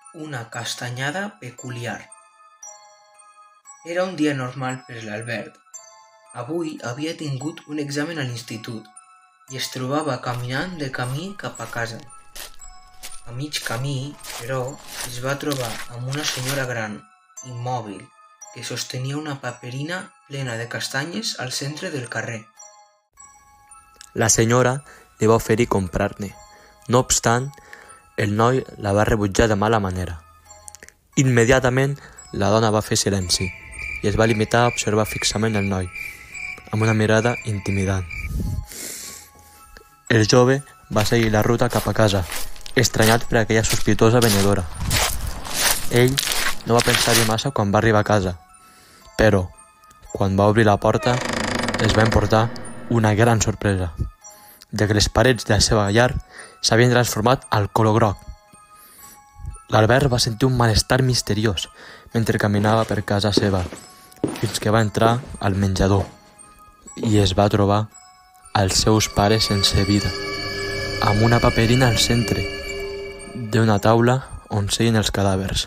Una castanyada peculiar. Era un dia normal per l'Albert. Avui havia tingut un examen a l'institut i es trobava caminant de camí cap a casa. A mig camí, però, es va trobar amb una senyora gran, immòbil, que sostenia una paperina plena de castanyes al centre del carrer. La senyora li va oferir comprar-ne. No obstant, el noi la va rebutjar de mala manera. Immediatament, la dona va fer silenci i es va limitar a observar fixament el noi, amb una mirada intimidant. El jove va seguir la ruta cap a casa, estranyat per aquella sospitosa venedora. Ell no va pensar-hi massa quan va arribar a casa, però, quan va obrir la porta, es va emportar una gran sorpresa, ja que les parets de la seva llar s'havien transformat al color groc. L'Albert va sentir un malestar misteriós mentre caminava per casa seva, fins que va entrar al menjador i es va trobar als seus pares sense vida, amb una paperina al centre d'una taula on seien els cadàvers.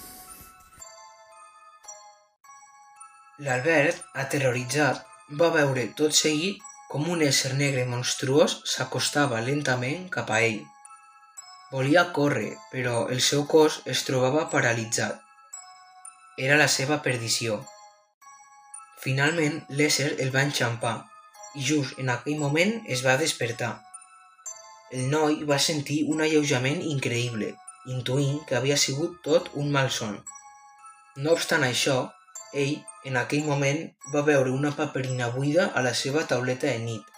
L'Albert, aterroritzat, va veure tot seguit com un ésser negre monstruós s'acostava lentament cap a ell. Volia córrer, però el seu cos es trobava paralitzat. Era la seva perdició. Finalment, l'ésser el va enxampar i just en aquell moment es va despertar. El noi va sentir un alleujament increïble, intuint que havia sigut tot un malson. No obstant això, ell, en aquell moment, va veure una paperina buida a la seva tauleta de nit.